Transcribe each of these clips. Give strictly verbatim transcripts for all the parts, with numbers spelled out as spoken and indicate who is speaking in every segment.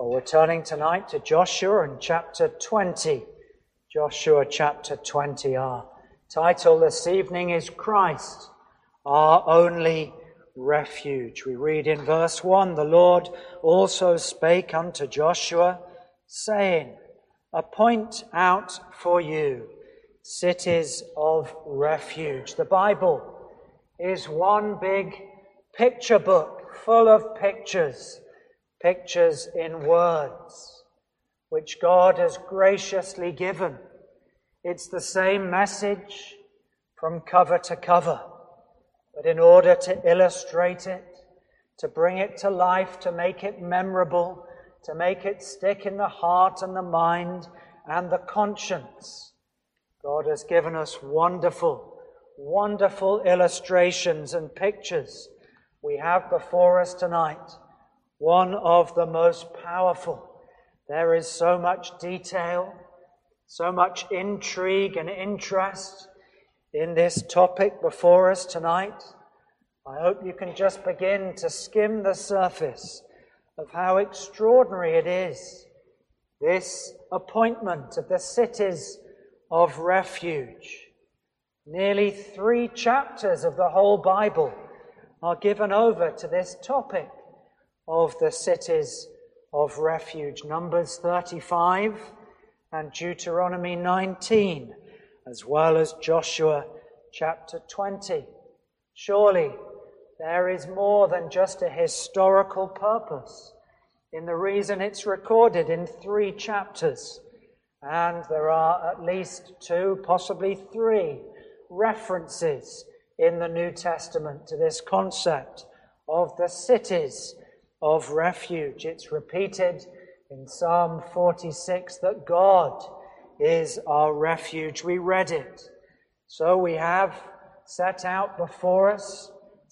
Speaker 1: Well, we're turning tonight to Joshua and chapter twenty. Joshua chapter twenty. Our title this evening is Christ, our only refuge. We read in verse one, "The Lord also spake unto Joshua, saying, Appoint out for you cities of refuge." The Bible is one big picture book full of pictures. Pictures in words, which God has graciously given. It's the same message from cover to cover. But in order to illustrate it, to bring it to life, to make it memorable, to make it stick in the heart and the mind and the conscience, God has given us wonderful, wonderful illustrations and pictures. We have before us tonight one of the most powerful. There is so much detail, so much intrigue and interest in this topic before us tonight. I hope you can just begin to skim the surface of how extraordinary it is, this appointment of the cities of refuge. Nearly three chapters of the whole Bible are given over to this topic of the cities of refuge. Numbers thirty-five and Deuteronomy nineteen, as well as Joshua chapter twenty. Surely there is more than just a historical purpose in the reason it's recorded in three chapters. And there are at least two, possibly three, references in the New Testament to this concept of the cities of refuge. It's repeated in Psalm forty-six that God is our refuge. We read it. So we have set out before us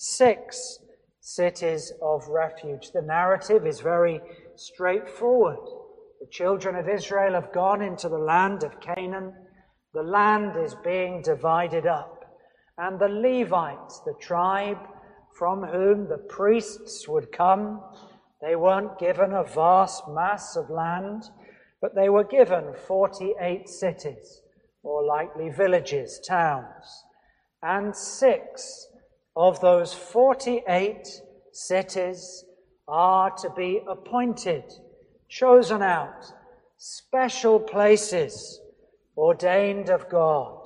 Speaker 1: six cities of refuge. The narrative is very straightforward. The children of Israel have gone into the land of Canaan. The land is being divided up. And the Levites, the tribe from whom the priests would come, they weren't given a vast mass of land, but they were given forty-eight cities, or likely villages, towns. And six of those forty-eight cities are to be appointed, chosen out, special places ordained of God.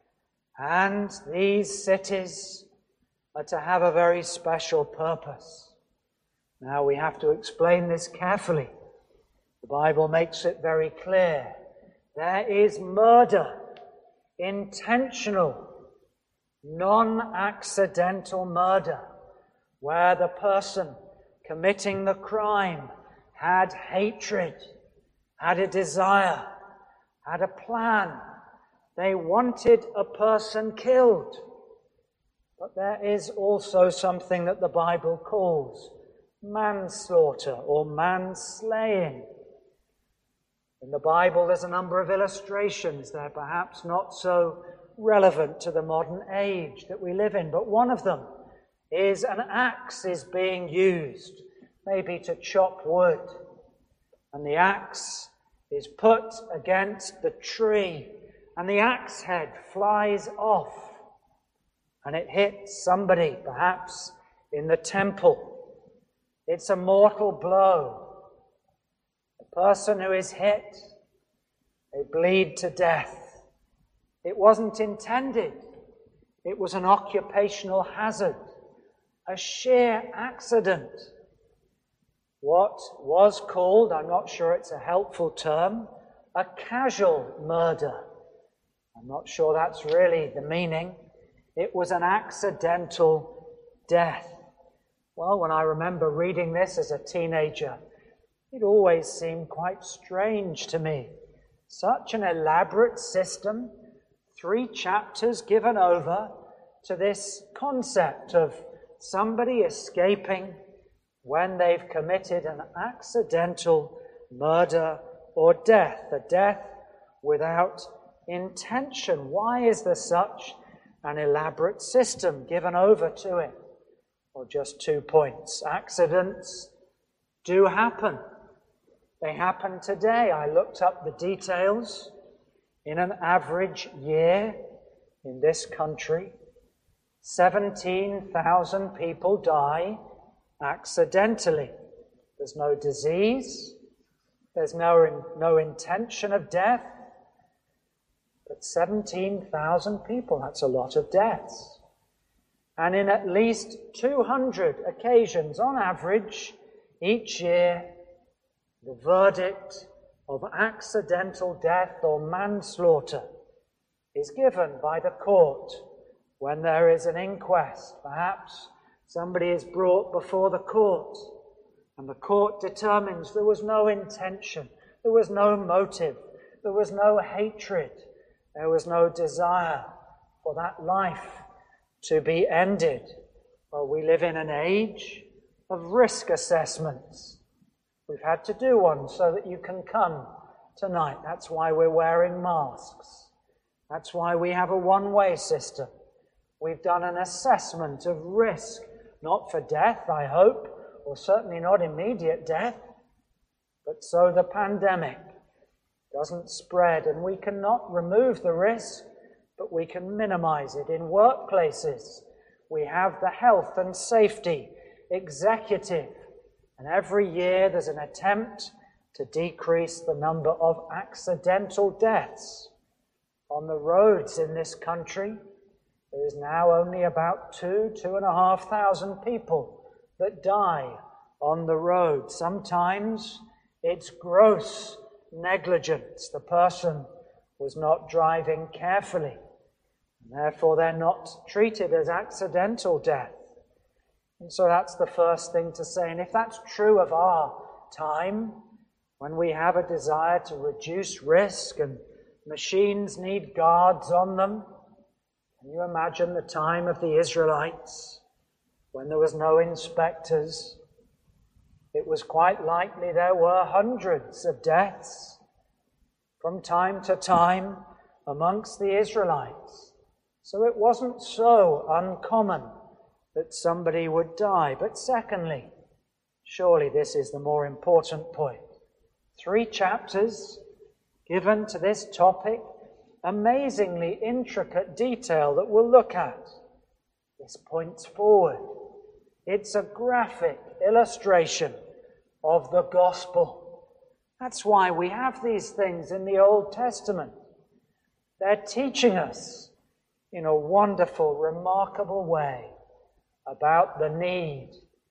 Speaker 1: And these cities are to have a very special purpose. Now we have to explain this carefully. The Bible makes it very clear. There is murder, intentional, non-accidental murder, where the person committing the crime had hatred, had a desire, had a plan. They wanted a person killed. But there is also something that the Bible calls manslaughter or manslaying. In the Bible, there's a number of illustrations. They're perhaps not so relevant to the modern age that we live in, but one of them is an axe is being used, maybe to chop wood, and the axe is put against the tree, and the axe head flies off, and it hits somebody, perhaps in the temple. It's a mortal blow. The person who is hit, they bleed to death. It wasn't intended. It was an occupational hazard, a sheer accident. What was called, I'm not sure it's a helpful term, a casual murder. I'm not sure that's really the meaning. It was an accidental death. Well, when I remember reading this as a teenager, it always seemed quite strange to me. Such an elaborate system, three chapters given over to this concept of somebody escaping when they've committed an accidental murder or death, a death without intention. Why is there such an elaborate system given over to it? Well, just two points. Accidents do happen. They happen today. I looked up the details. In an average year in this country, seventeen thousand people die accidentally. There's no disease. There's no, no intention of death. But seventeen thousand people, that's a lot of deaths. And in at least two hundred occasions, on average, each year, the verdict of accidental death or manslaughter is given by the court when there is an inquest. Perhaps somebody is brought before the court, and the court determines there was no intention, there was no motive, there was no hatred, there was no desire for that life to be ended. Well, we live in an age of risk assessments. We've had to do one so that you can come tonight. That's why we're wearing masks. That's why we have a one-way system. We've done an assessment of risk, not for death, I hope, or certainly not immediate death, but so the pandemic doesn't spread. And we cannot remove the risk, but we can minimize it. In workplaces, we have the health and safety executive, and every year there's an attempt to decrease the number of accidental deaths. On the roads in this country, there is now only about two, two and a half thousand people that die on the road. Sometimes it's gross negligence. The person was not driving carefully, and therefore they're not treated as accidental death. And so that's the first thing to say. And if that's true of our time, when we have a desire to reduce risk and machines need guards on them, can you imagine the time of the Israelites when there was no inspectors? It was quite likely there were hundreds of deaths from time to time amongst the Israelites. So it wasn't so uncommon that somebody would die. But secondly, surely this is the more important point. Three chapters given to this topic, amazingly intricate detail that we'll look at. This points forward. It's a graphic illustration of the gospel. That's why we have these things in the Old Testament. They're teaching us in a wonderful, remarkable way about the need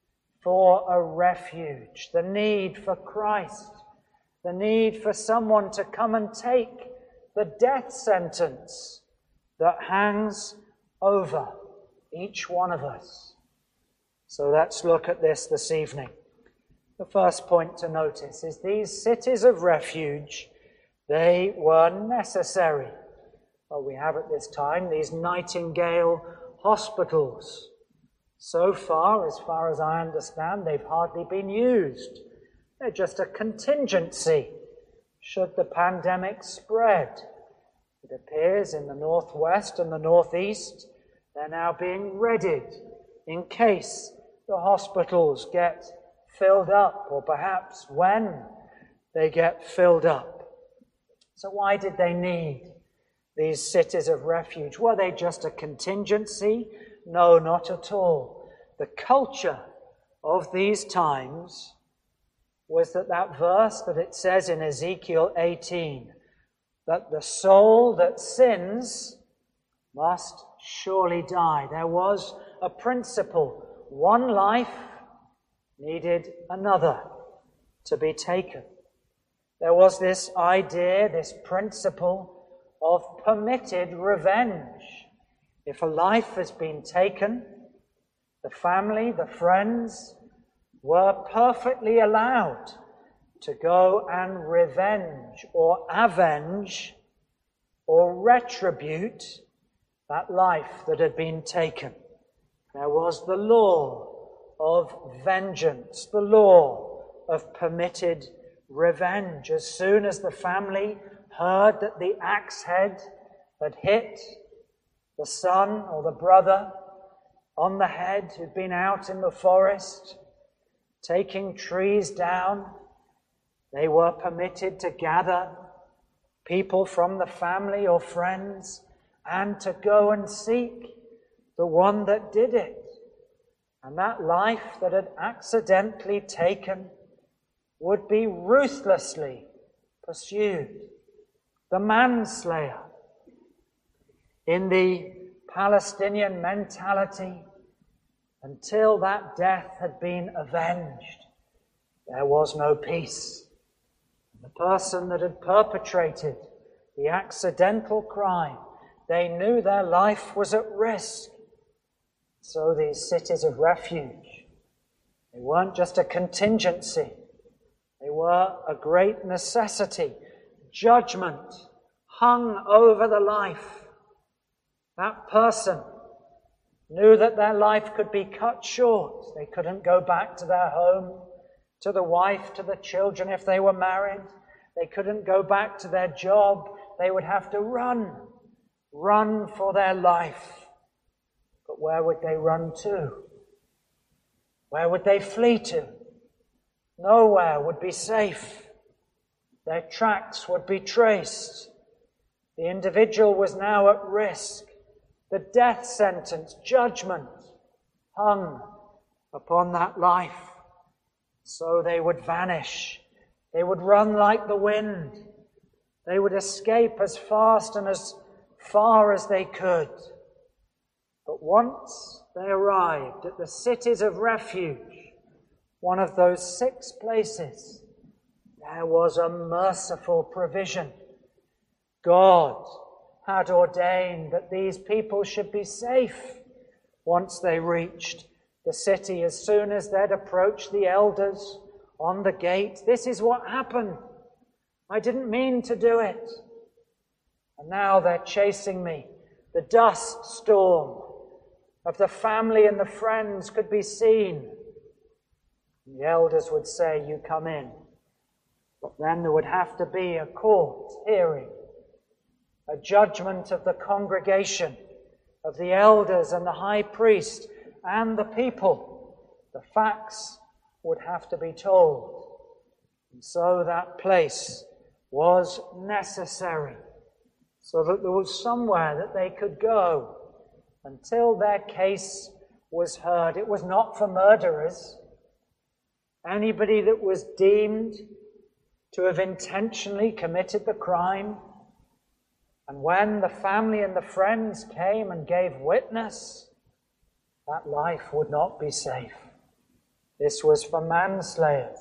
Speaker 1: for a refuge, the need for Christ, the need for someone to come and take the death sentence that hangs over each one of us. So let's look at this this evening. The first point to notice is these cities of refuge, they were necessary. Well, we have at this time these Nightingale hospitals. So far, as far as I understand, they've hardly been used. They're just a contingency should the pandemic spread. It appears in the northwest and the northeast, they're now being readied in case the hospitals get filled up, or perhaps when they get filled up. So why did they need these cities of refuge? Were they just a contingency? No, not at all. The culture of these times was that that verse that it says in Ezekiel eighteen, that the soul that sins must surely die. There was a principle. One life needed another to be taken. There was this idea, this principle of permitted revenge. If a life has been taken, the family, the friends, were perfectly allowed to go and revenge or avenge or retribute that life that had been taken. There was the law of vengeance, the law of permitted revenge. As soon as the family heard that the axe head had hit the son or the brother on the head who'd been out in the forest taking trees down, They were permitted to gather people from the family or friends and to go and seek the one that did it. And that life that had accidentally taken would be ruthlessly pursued. The manslayer. In the Palestinian mentality, until that death had been avenged, there was no peace. The person that had perpetrated the accidental crime, they knew their life was at risk. So these cities of refuge, they weren't just a contingency. They were a great necessity. Judgment hung over the life. That person knew that their life could be cut short. They couldn't go back to their home, to the wife, to the children if they were married. They couldn't go back to their job. They would have to run, run for their life. But where would they run to? Where would they flee to? Nowhere would be safe. Their tracks would be traced. The individual was now at risk. The death sentence, judgment, hung upon that life. So they would vanish. They would run like the wind. They would escape as fast and as far as they could. But once they arrived at the cities of refuge, one of those six places, there was a merciful provision. God had ordained that these people should be safe once they reached the city. As soon as they'd approached the elders on the gate, this is what happened. I didn't mean to do it. And now they're chasing me. The dust storm of the family and the friends could be seen. And the elders would say, you come in. But then there would have to be a court hearing, a judgment of the congregation, of the elders and the high priest and the people. The facts would have to be told. And so that place was necessary, so that there was somewhere that they could go until their case was heard. It was not for murderers. Anybody that was deemed to have intentionally committed the crime. And when the family and the friends came and gave witness, that life would not be safe. This was for manslayers,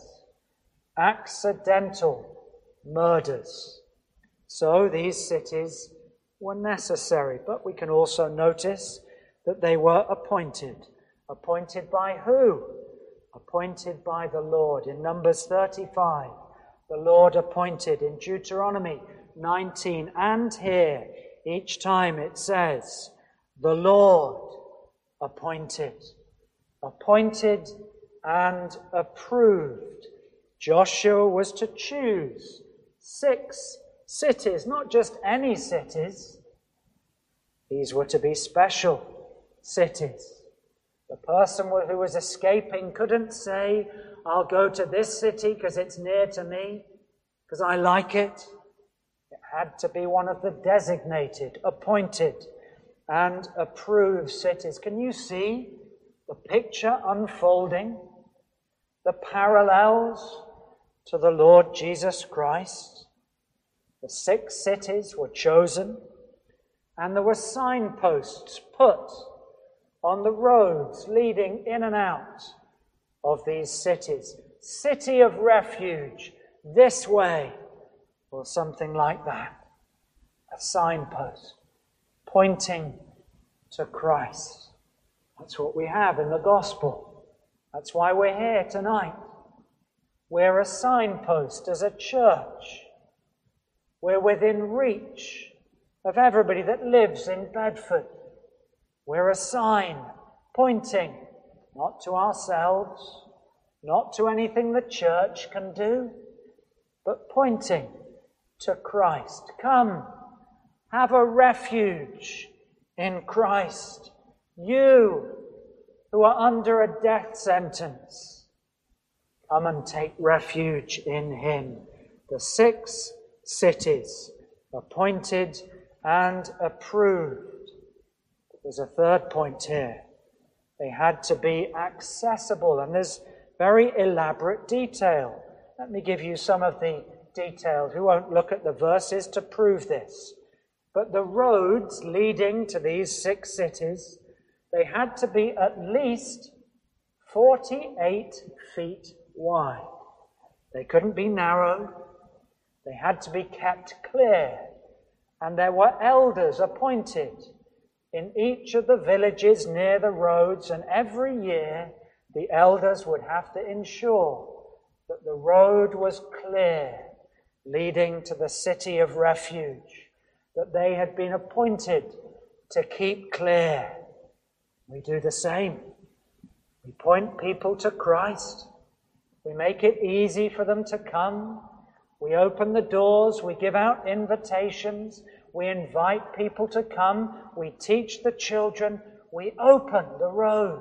Speaker 1: accidental murders. So these cities were necessary, but we can also notice that they were appointed. Appointed by who? Appointed by the Lord. In Numbers thirty-five, the Lord appointed. In Deuteronomy nineteen, and here, each time it says, the Lord appointed. Appointed and approved. Joshua was to choose six cities, not just any cities. These were to be special cities. The person who was escaping couldn't say, I'll go to this city because it's near to me, because I like it. It had to be one of the designated, appointed, and approved cities. Can you see the picture unfolding? The parallels to the Lord Jesus Christ. The six cities were chosen, and there were signposts put on the roads leading in and out of these cities. City of refuge, this way, or something like that. A signpost pointing to Christ. That's what we have in the gospel. That's why we're here tonight. We're a signpost as a church. We're within reach of everybody that lives in Bedford. We're a sign pointing not to ourselves, not to anything the church can do, but pointing to Christ. Come, have a refuge in Christ. You who are under a death sentence, come and take refuge in him. The six cities appointed and approved. There's a third point here. They had to be accessible, and there's very elaborate detail. Let me give you some of the details. We won't look at the verses to prove this. But the roads leading to these six cities, they had to be at least forty-eight feet wide. They couldn't be narrow. They had to be kept clear. And there were elders appointed in each of the villages near the roads, and every year the elders would have to ensure that the road was clear leading to the city of refuge, that they had been appointed to keep clear. We do the same. We point people to Christ. We make it easy for them to come. We open the doors. We give out invitations. We invite people to come. We teach the children. We open the road.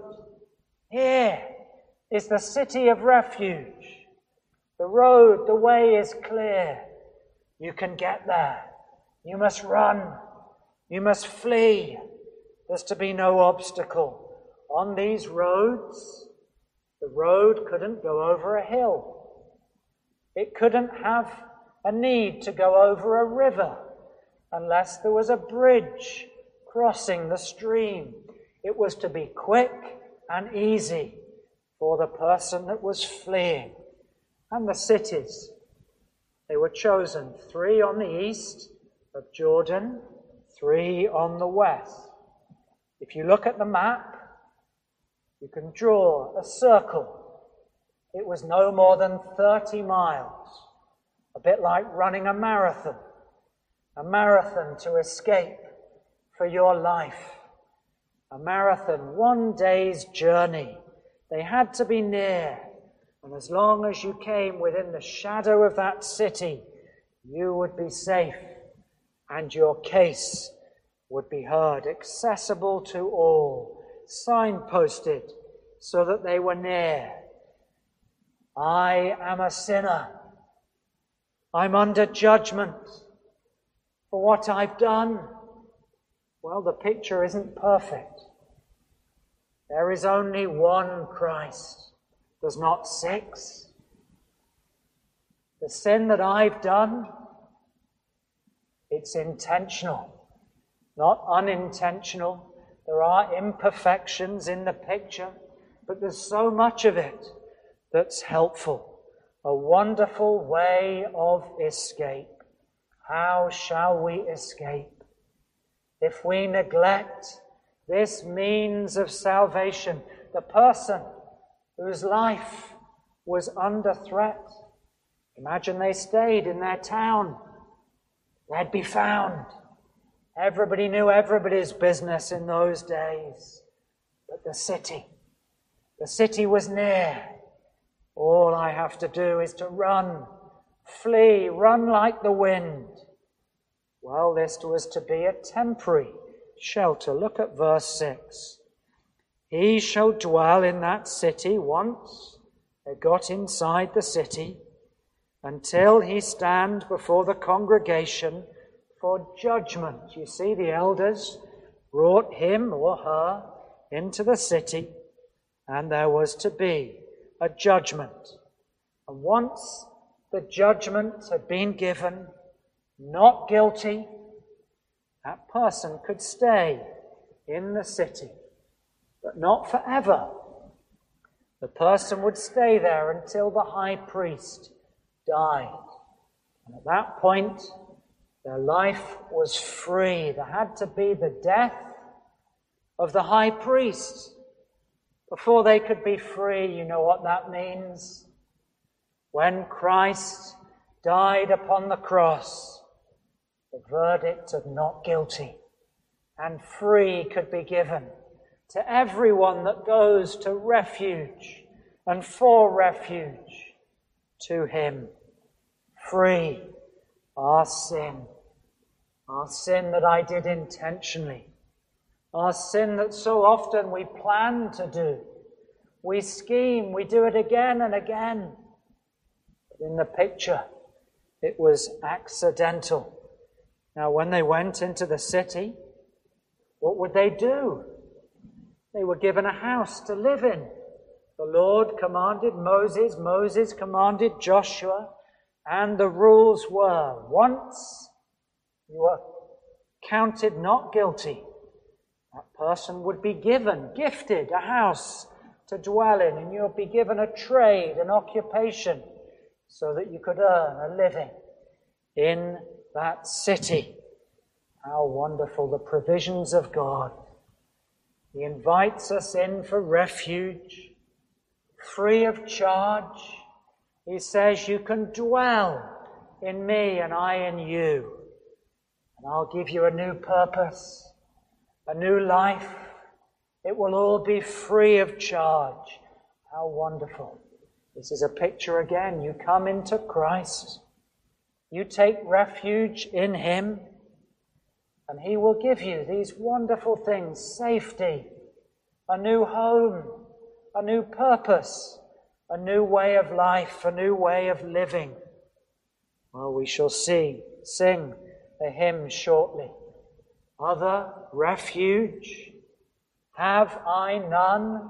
Speaker 1: Here is the city of refuge. The road, the way is clear. You can get there. You must run. You must flee. There's to be no obstacle. On these roads, the road couldn't go over a hill. It couldn't have a need to go over a river unless there was a bridge crossing the stream. It was to be quick and easy for the person that was fleeing. And the cities, they were chosen, three on the east of Jordan, three on the west. If you look at the map, you can draw a circle. It was no more than thirty miles, a bit like running a marathon, a marathon to escape for your life, a marathon, one day's journey. They had to be near, and as long as you came within the shadow of that city, you would be safe, and your case would be heard, accessible to all, signposted so that they were near. I am a sinner. I'm under judgment for what I've done. Well, the picture isn't perfect. There is only one Christ. There's not six. The sin that I've done, it's intentional, not unintentional. There are imperfections in the picture, but there's so much of it that's helpful. A wonderful way of escape. How shall we escape? If we neglect this means of salvation, the person whose life was under threat, imagine they stayed in their town, they'd be found. Everybody knew everybody's business in those days. But the city, the city was near. All I have to do is to run, flee, run like the wind. Well, this was to be a temporary shelter. Look at verse six. He shall dwell in that city once they got inside the city, until he stand before the congregation for judgment. You see, the elders brought him or her into the city, and there was to be a judgment. And once the judgment had been given, not guilty, that person could stay in the city, but not forever. The person would stay there until the high priest died. And at that point, their life was free. There had to be the death of the high priest before they could be free. You know what that means? When Christ died upon the cross, the verdict of not guilty and free could be given to everyone that goes to refuge and for refuge to him. Free. Our sin. Our sin that I did intentionally. Our sin that so often we plan to do. We scheme, we do it again and again. But in the picture, it was accidental. Now, when they went into the city, what would they do? They were given a house to live in. The Lord commanded Moses, Moses commanded Joshua, and the rules were, once you were counted not guilty, that person would be given, gifted a house to dwell in, and you'll be given a trade, an occupation, so that you could earn a living in that city. How wonderful the provisions of God. He invites us in for refuge, free of charge. He says, you can dwell in me and I in you. And I'll give you a new purpose, a new life. It will all be free of charge. How wonderful. This is a picture again. You come into Christ. You take refuge in Him. And He will give you these wonderful things. Safety, a new home, a new purpose, a new way of life, a new way of living. Well, we shall see, sing a hymn shortly. Other refuge have I none,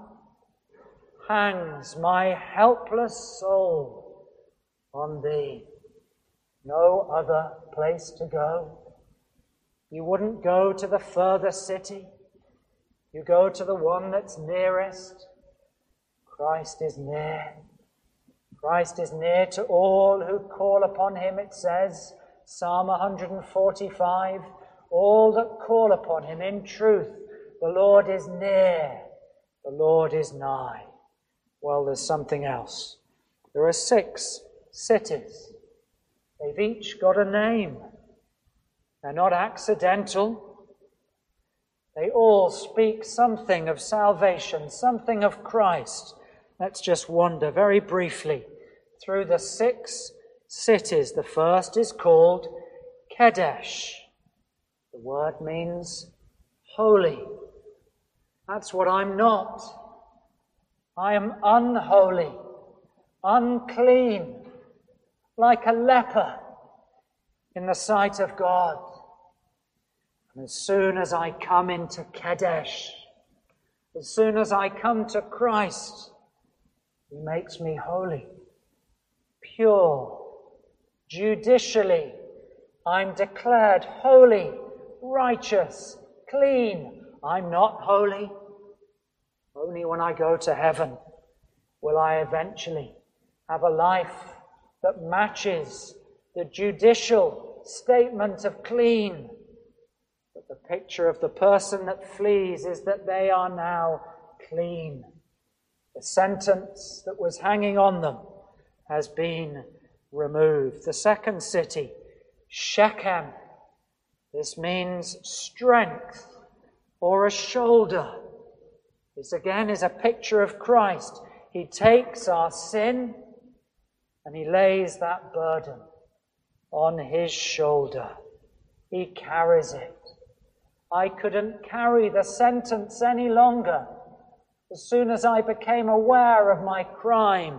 Speaker 1: hangs my helpless soul on Thee. No other place to go. You wouldn't go to the further city. You go to the one that's nearest. Christ is near. Christ is near to all who call upon Him, it says, Psalm one forty-five, all that call upon Him in truth. The Lord is near. The Lord is nigh. Well, there's something else. There are six cities. They've each got a name. They're not accidental. They all speak something of salvation, something of Christ. Let's just wander very briefly through the six cities. The first is called Kadesh. The word means holy. That's what I'm not. I am unholy, unclean, like a leper in the sight of God. And as soon as I come into Kadesh, as soon as I come to Christ, He makes me holy, pure. Judicially, I'm declared holy, righteous, clean. I'm not holy. Only when I go to heaven will I eventually have a life that matches the judicial statement of clean. But the picture of the person that flees is that they are now clean. The sentence that was hanging on them has been removed. The second city, Shechem. This means strength or a shoulder. This again is a picture of Christ. He takes our sin and He lays that burden on His shoulder. He carries it. I couldn't carry the sentence any longer. As soon as I became aware of my crime,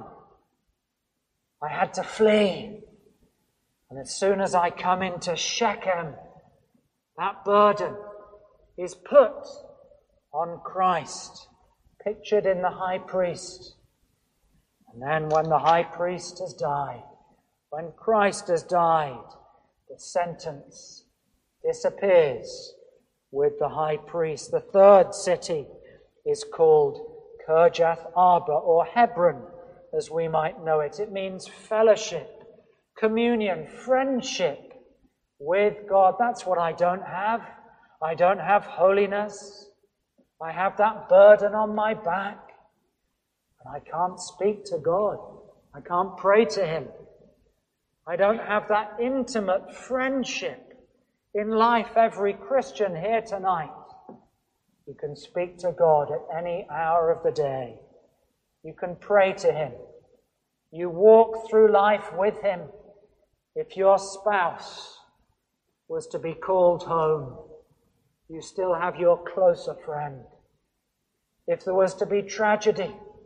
Speaker 1: I had to flee. And as soon as I come into Shechem, that burden is put on Christ, pictured in the high priest. And then when the high priest has died, when Christ has died, the sentence disappears with the high priest. The third city is called Kirjath Arba, or Hebron, as we might know it. It means fellowship, communion, friendship with God. That's what I don't have. I don't have holiness. I have that burden on my back. And I can't speak to God. I can't pray to Him. I don't have that intimate friendship in life. Every Christian here tonight, you can speak to God at any hour of the day. You can pray to Him. You walk through life with Him. If your spouse was to be called home, you still have your closer friend. If there was to be tragedy,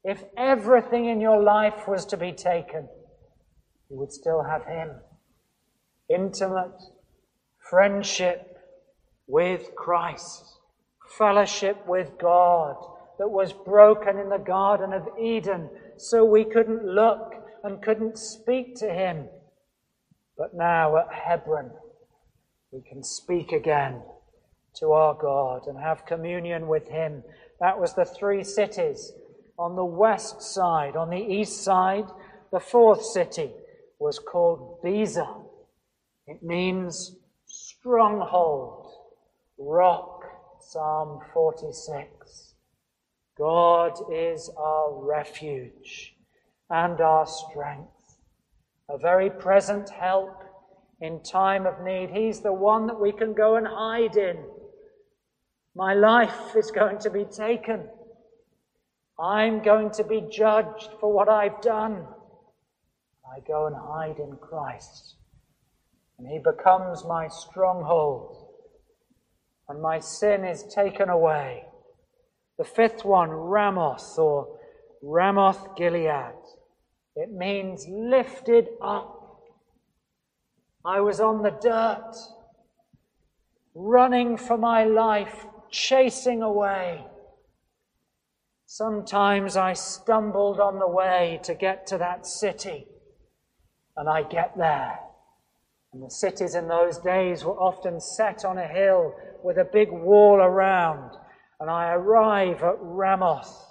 Speaker 1: If everything in your life was to be taken, you would still have him. Intimate friendship with Christ, fellowship with God that was broken in the Garden of Eden so we couldn't look and couldn't speak to him. But now at Hebron, we can speak again to our God and have communion with him. That was the three cities on the west side. On the east side, the fourth city was called Bezer. It means stronghold, rock, Psalm forty-six. God is our refuge and our strength, a very present help in time of need. He's the one that we can go and hide in. My life is going to be taken. I'm going to be judged for what I've done. I go and hide in Christ, and he becomes my stronghold, and my sin is taken away. The fifth one, Ramoth, or Ramoth Gilead. It means lifted up. I was on the dirt, running for my life, chasing away. Sometimes I stumbled on the way to get to that city, and I get there. And the cities in those days were often set on a hill with a big wall around. And I arrive at Ramoth.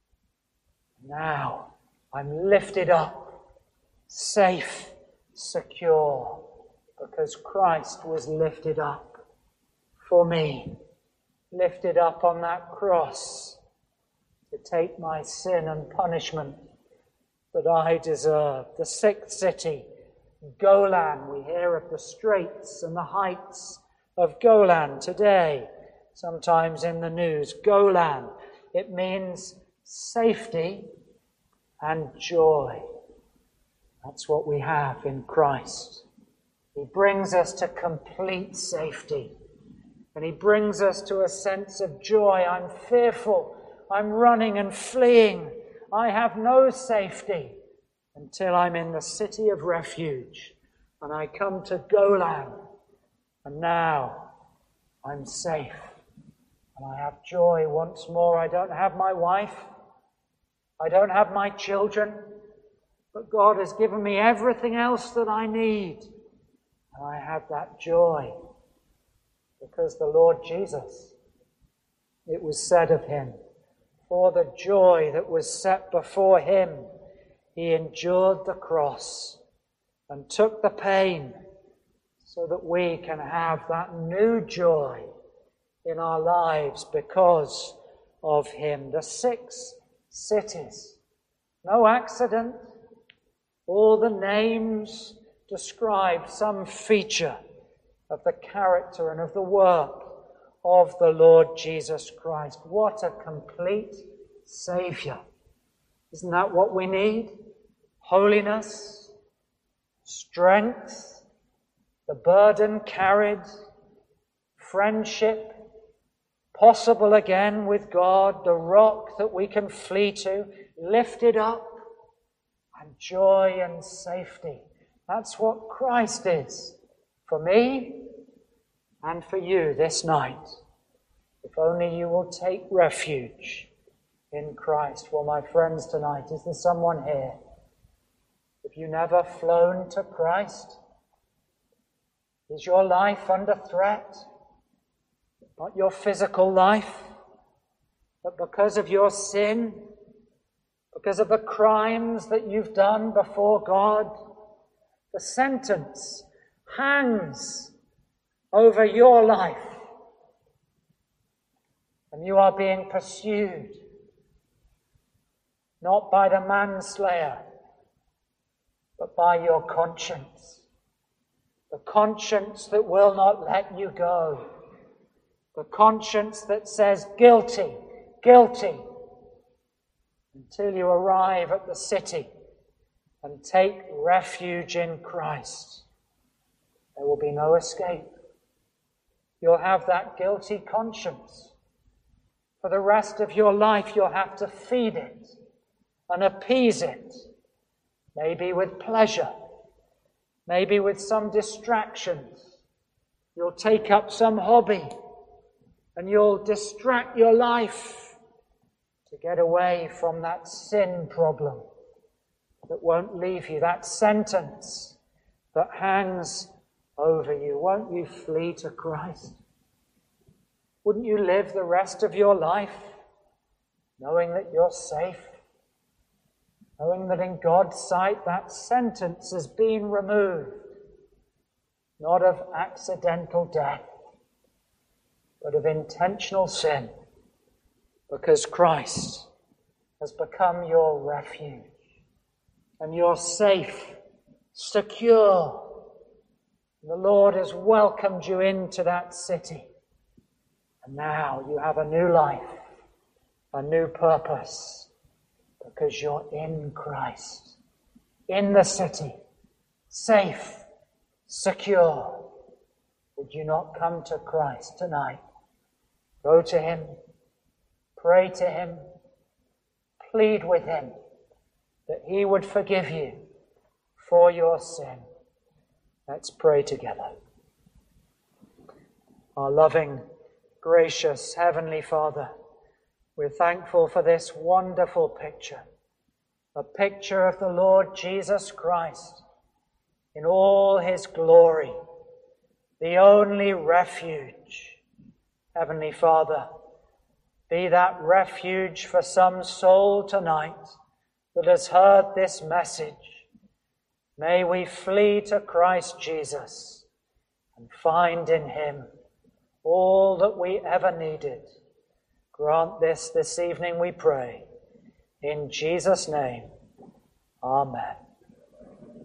Speaker 1: Now I'm lifted up, safe, secure, because Christ was lifted up for me, lifted up on that cross to take my sin and punishment that I deserve. The sixth city, Golan. We hear of the straits and the heights of Golan today, sometimes in the news. Golan, it means safety and joy. That's what we have in Christ. He brings us to complete safety, and he brings us to a sense of joy. I'm fearful. I'm running and fleeing. I have no safety until I'm in the city of refuge, and I come to Golan, and now I'm safe, and I have joy once more. I don't have my wife, I don't have my children, but God has given me everything else that I need, and I have that joy because the Lord Jesus, it was said of him, for the joy that was set before him, he endured the cross and took the pain so that we can have that new joy in our lives because of him. The six cities, no accident. All the names describe some feature of the character and of the work of the Lord Jesus Christ. What a complete Saviour. Isn't that what we need? Holiness, strength, the burden carried, friendship, possible again with God, the rock that we can flee to, lifted up, and joy and safety. That's what Christ is for me and for you this night. If only you will take refuge in Christ. Well, my friends, tonight, is there someone here? Have you never flown to Christ? Is your life under threat? Not your physical life, but because of your sin, because of the crimes that you've done before God, the sentence hangs over your life, and you are being pursued, not by the manslayer, but by your conscience. The conscience that will not let you go. The conscience that says guilty, guilty, until you arrive at the city and take refuge in Christ. There will be no escape. You'll have that guilty conscience. For the rest of your life, you'll have to feed it and appease it, maybe with pleasure, maybe with some distractions. You'll take up some hobby and you'll distract your life to get away from that sin problem that won't leave you, that sentence that hangs over you. Won't you flee to Christ? Wouldn't you live the rest of your life knowing that you're safe? Knowing that in God's sight that sentence has been removed, not of accidental death, but of intentional sin, because Christ has become your refuge, and you're safe, secure. The Lord has welcomed you into that city, and now you have a new life, a new purpose, because you're in Christ, in the city, safe, secure. Would you not come to Christ tonight? Go to Him, pray to Him, plead with Him that He would forgive you for your sin. Let's pray together. Our loving, gracious Heavenly Father, we're thankful for this wonderful picture, a picture of the Lord Jesus Christ in all His glory, the only refuge. Heavenly Father, be that refuge for some soul tonight that has heard this message. May we flee to Christ Jesus and find in Him all that we ever needed. Grant this this evening, we pray. In Jesus' name, amen.